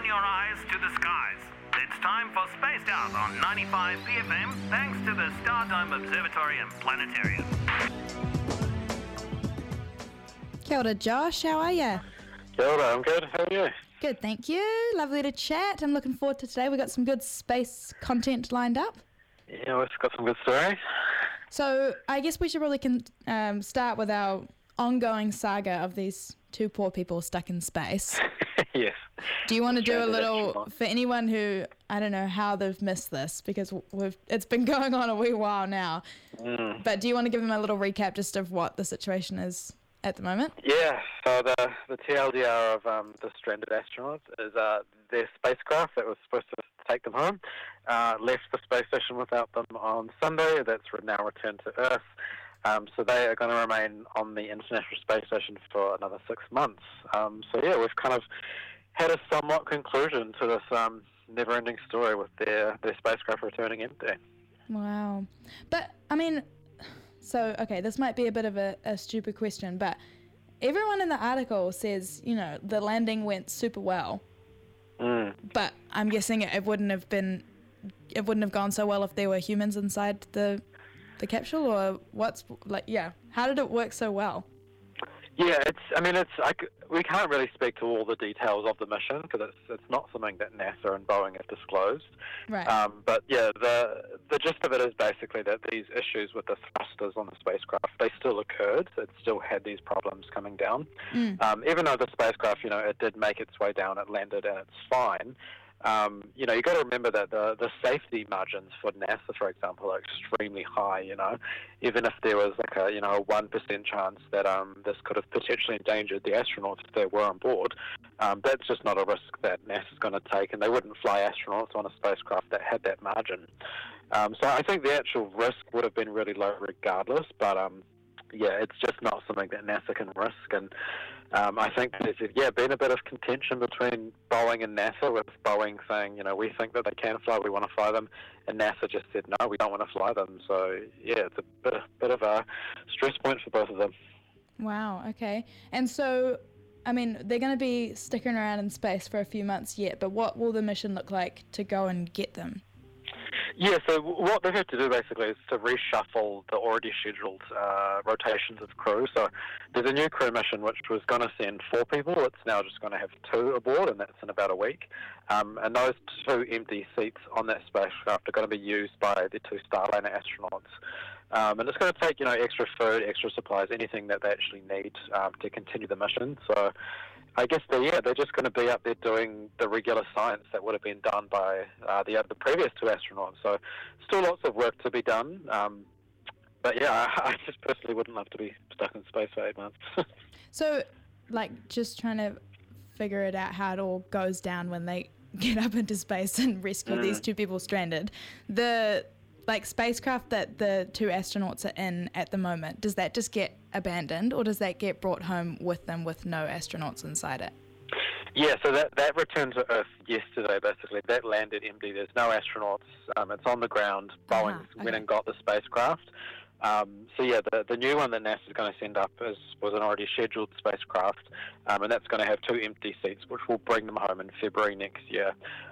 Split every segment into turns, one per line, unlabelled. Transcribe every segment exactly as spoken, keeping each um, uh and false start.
Open your eyes to the skies. It's time for Spaced Out on ninety-five P F M, thanks to the Stardome Observatory and Planetarium.
Kia ora, Josh. How are you?
Kia ora, I'm good. How are you?
Good, thank you. Lovely to chat. I'm looking forward to today. We've got some good space content lined up.
Yeah, we've got some good stories.
So I guess we should really con- um, start with our ongoing saga of these two poor people stuck in space.
Yes.
Do you want to do a
Stranded
little,
astronaut.
for anyone who, I don't know how they've missed this, because we've it's been going on a wee while now,
Mm.
but do you want to give them a little recap just of what the situation is at the moment?
Yeah, so the the T L D R of um, the stranded astronauts is uh, their spacecraft that was supposed to take them home uh, left the space station without them on Sunday. That's now returned to Earth. Um, so they are going to remain on the International Space Station for another six months. Um, so yeah, we've kind of had a somewhat conclusion to this um, never-ending story with their, their spacecraft returning empty.
Wow. But, I mean, so, okay, this might be a bit of a, a stupid question, but everyone in the article says, you know, the landing went super well,
Mm.
but I'm guessing it, it wouldn't have been, it wouldn't have gone so well if there were humans inside the the capsule, or what's, like, yeah, how did it work so well?
Yeah, it's. I mean, it's. I c we can't really speak to all the details of the mission because it's it's not something that NASA and Boeing have disclosed.
Right.
Um, but yeah, the the gist of it is basically that these issues with the thrusters on the spacecraft, they still occurred. It still had these problems coming down.
Mm.
Um, even though the spacecraft, you know, it did make its way down, it landed and it's fine. Um, you know, you got to remember that the the safety margins for NASA, for example, are extremely high. You know, even if there was like a you know a one percent chance that um this could have potentially endangered the astronauts if they were on board, um, that's just not a risk that NASA's going to take, and they wouldn't fly astronauts on a spacecraft that had that margin. Um, so I think the actual risk would have been really low regardless, but um. Yeah, it's just not something that NASA can risk, and um, I think there's yeah been a bit of contention between Boeing and NASA, with Boeing saying, you know, we think that they can fly, we want to fly them, and NASA just said no, we don't want to fly them. So yeah, it's a bit, bit of a stress point for both of them.
Wow, okay. And so, I mean, they're going to be sticking around in space for a few months yet, but what will the mission look like to go and get them?
Yeah, so what they've had to do basically is to reshuffle the already scheduled uh, rotations of crew. So there's a new crew mission which was going to send four people. It's now just going to have two aboard, and that's in about a week. Um, and those two empty seats on that spacecraft are going to be used by the two Starliner astronauts. Um, and it's going to take, you know, extra food, extra supplies, anything that they actually need um, to continue the mission. So I guess they yeah, they're just going to be up there doing the regular science that would have been done by uh, the the previous two astronauts. So still lots of work to be done. Um, but yeah, I, I just personally wouldn't love to be stuck in space for eight months.
So, like, just trying to figure it out how it all goes down when they get up into space and rescue
Mm.
these two people stranded. The, like, spacecraft that the two astronauts are in at the moment, does that just get abandoned, or does that get brought home with them with no astronauts inside it?
Yeah, so that, that returned to Earth yesterday, basically. That landed empty. There's no astronauts. Um, it's on the ground. Boeing
Ah,
went
okay.
and got the spacecraft. Um, so, yeah, the, the new one that NASA's going to send up is, was an already scheduled spacecraft, um, and that's going to have two empty seats, which will bring them home in February next year.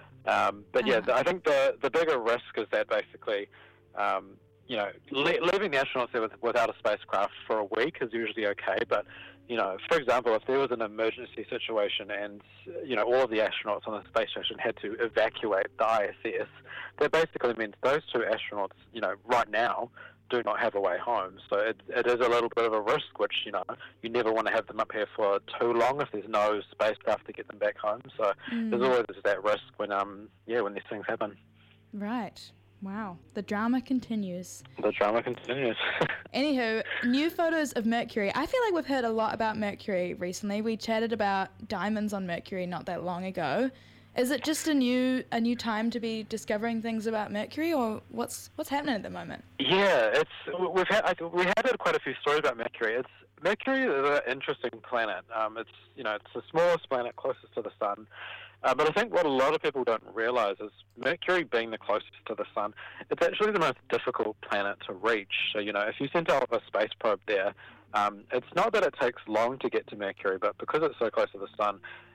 Um, but, yeah,
Ah.
the, I think the, the bigger risk is that basically, um, you know, le- leaving the astronauts there with, without a spacecraft for a week is usually okay, but you know, for example, if there was an emergency situation and, you know, all of the astronauts on the space station had to evacuate the I S S, that basically means those two astronauts, you know, right now do not have a way home. So it, it is a little bit of a risk, which, you know, you never want to have them up here for too long if there's no spacecraft to get them back home. So
Mm.
there's always that risk when, um, yeah, when these things happen.
Right. Wow. The drama continues.
The drama continues.
Anywho, new photos of Mercury. I feel like we've heard a lot about Mercury recently. We chatted about diamonds on Mercury not that long ago. Is it just a new a new time to be discovering things about Mercury, or what's what's happening at the moment?
Yeah, it's we've had I, we have had quite a few stories about Mercury. It's Mercury is an interesting planet. Um, it's you know it's the smallest planet closest to the sun. Uh, but I think what a lot of people don't realise is Mercury being the closest to the sun, it's actually the most difficult planet to reach. So, you know, if you send out a space probe there, um, it's not that it takes long to get to Mercury, but because it's so close to the sun,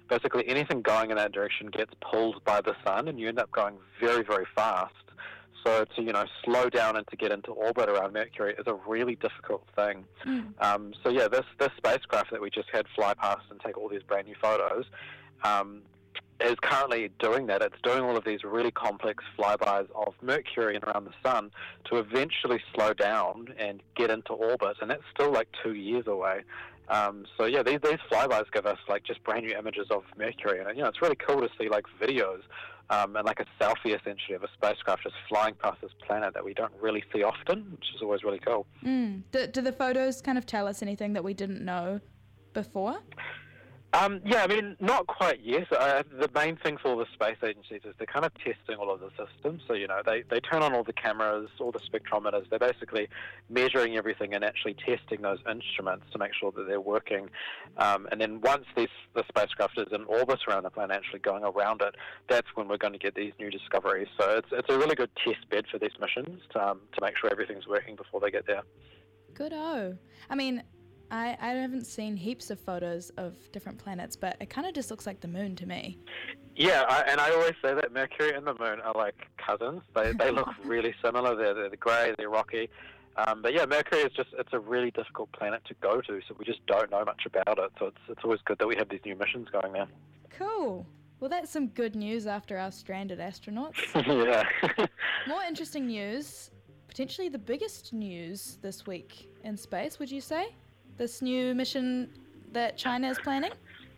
basically anything going in that direction gets pulled by the sun, and you end up going very, very fast. So to, you know, slow down and to get into orbit around Mercury is a really difficult thing. Mm. Um, so yeah, this, this spacecraft that we just had fly past and take all these brand new photos um, is currently doing that. It's doing all of these really complex flybys of Mercury and around the sun to eventually slow down and get into orbit, and that's still like two years away. Um, so yeah, these, these flybys give us like just brand new images of Mercury, and you know, it's really cool to see like videos um, and like a selfie essentially of a spacecraft just flying past this planet that we don't really see often, which is always really cool.
Mm. Do, do the photos kind of tell us anything that we didn't know before?
Um, yeah, I mean, not quite yet. Uh, the main thing for all the space agencies is they're kind of testing all of the systems. So, you know, they, they turn on all the cameras, all the spectrometers. They're basically measuring everything and actually testing those instruments to make sure that they're working. Um, and then once these, the spacecraft is in orbit around the planet, actually going around it, that's when we're going to get these new discoveries. So it's it's a really good test bed for these missions to, um, to make sure everything's working before they get there.
Good-o. I mean, I, I haven't seen heaps of photos of different planets, but it kind of just looks like the moon to me.
Yeah, I, and I always say that Mercury and the moon are like cousins. They they look really similar. They're, they're grey, they're rocky. Um, but yeah, Mercury is just, it's a really difficult planet to go to, so we just don't know much about it. So it's, it's always good that we have these new missions going there.
Cool. Well, that's some good news after our stranded astronauts.
Yeah.
More interesting news, potentially the biggest news this week in space, would you say? This new mission that China is planning?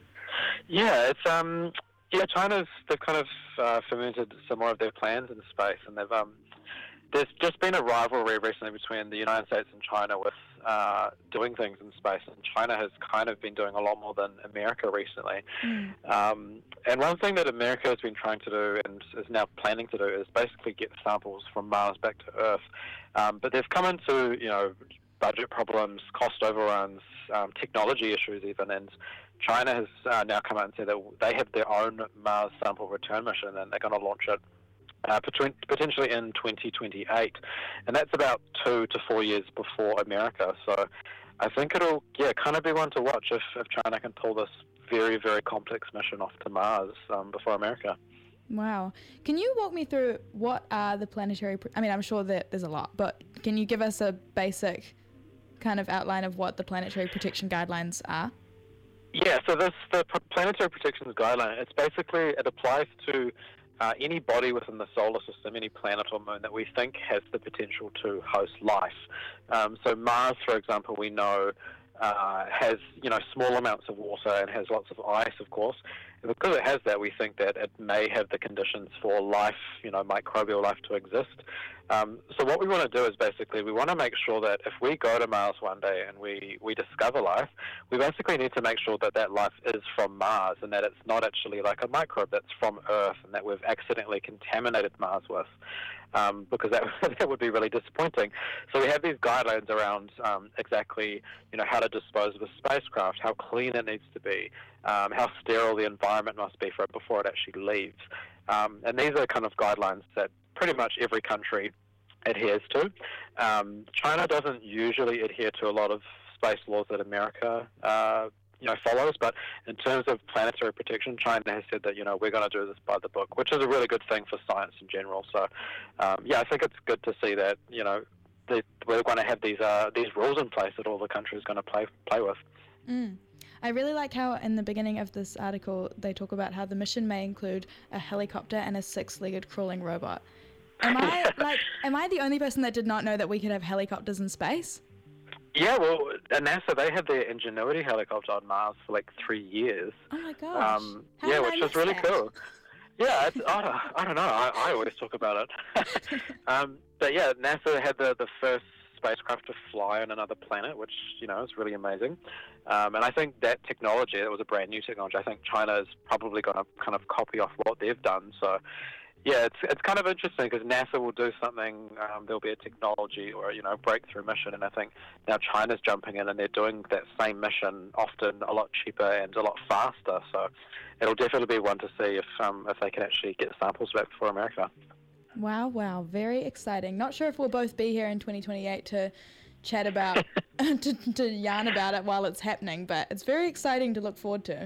Yeah, it's um, yeah, China's they've kind of uh, fermented some more of their plans in space, and they've um, there's just been a rivalry recently between the United States and China with uh, doing things in space, and China has kind of been doing a lot more than America recently. Mm. Um, and one thing that America has been trying to do and is now planning to do is basically get samples from Mars back to Earth. Um, but they've come into, you know, budget problems, cost overruns, um, technology issues even, and China has uh, now come out and said that they have their own Mars sample return mission, and they're going to launch it uh, potentially in twenty twenty-eight, and that's about two to four years before America. So I think it'll, yeah, kind of be one to watch if, if China can pull this very, very complex mission off to Mars um, before America.
Wow. Can you walk me through what are the planetary, I mean, I'm sure that there's a lot, but can you give us a basic kind of outline of what the planetary protection guidelines are?
Yeah, so this the planetary protection guideline, it's basically, it applies to uh, any body within the solar system, any planet or moon that we think has the potential to host life. Um, so Mars, for example, we know uh, has, you know, small amounts of water and has lots of ice, of course. And because it has that, we think that it may have the conditions for life, you know, microbial life to exist. Um, so what we want to do is basically we want to make sure that if we go to Mars one day and we, we discover life, we basically need to make sure that that life is from Mars and that it's not actually like a microbe that's from Earth and that we've accidentally contaminated Mars with, um, because that, that would be really disappointing. So we have these guidelines around um, exactly, you know, how to dispose of a spacecraft, how clean it needs to be, um, how sterile the environment must be for it before it actually leaves. Um, and these are kind of guidelines that pretty much every country adheres to. Um, China doesn't usually adhere to a lot of space laws that America, uh, you know, follows, but in terms of planetary protection, China has said that, you know, we're going to do this by the book, which is a really good thing for science in general. So, um, yeah, I think it's good to see that, you know, that we're going to have these uh, these rules in place that all the countries are going to play play with.
Mm. I really liked how in the beginning of this article they talk about how the mission may include a helicopter and a six-legged crawling robot. Am I like am I the only person that did not know that we could have helicopters in space?
Yeah, well, at NASA they had their Ingenuity helicopter on Mars for like three years.
Oh my gosh!
Um, yeah, which was really
that?
cool. Yeah, it's, I, don't, I don't know. I, I always talk about it. um, but yeah, NASA had the the first spacecraft to fly on another planet, which, you know, is really amazing. Um, and I think that technology, it was a brand new technology. I think China is probably going to kind of copy off what they've done. So, yeah, it's it's kind of interesting because NASA will do something, um, there'll be a technology or, you know, breakthrough mission, and I think now China's jumping in and they're doing that same mission often a lot cheaper and a lot faster. So it'll definitely be one to see if um, if they can actually get samples back for America.
Wow, wow, very exciting. Not sure if we'll both be here in twenty twenty-eight to chat about, to, to yarn about it while it's happening, but it's very exciting to look forward to.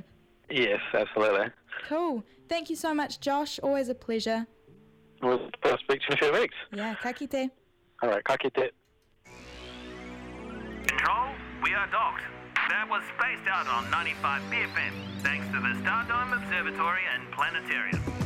Yes, absolutely.
Cool. Thank you so much, Josh. Always a pleasure.
We'll speak to you in a few weeks.
Yeah, ka kite.
All right, ka kite.
Control, we are docked. That was Spaced Out on ninety-five B F M, thanks to the Stardome Observatory and Planetarium.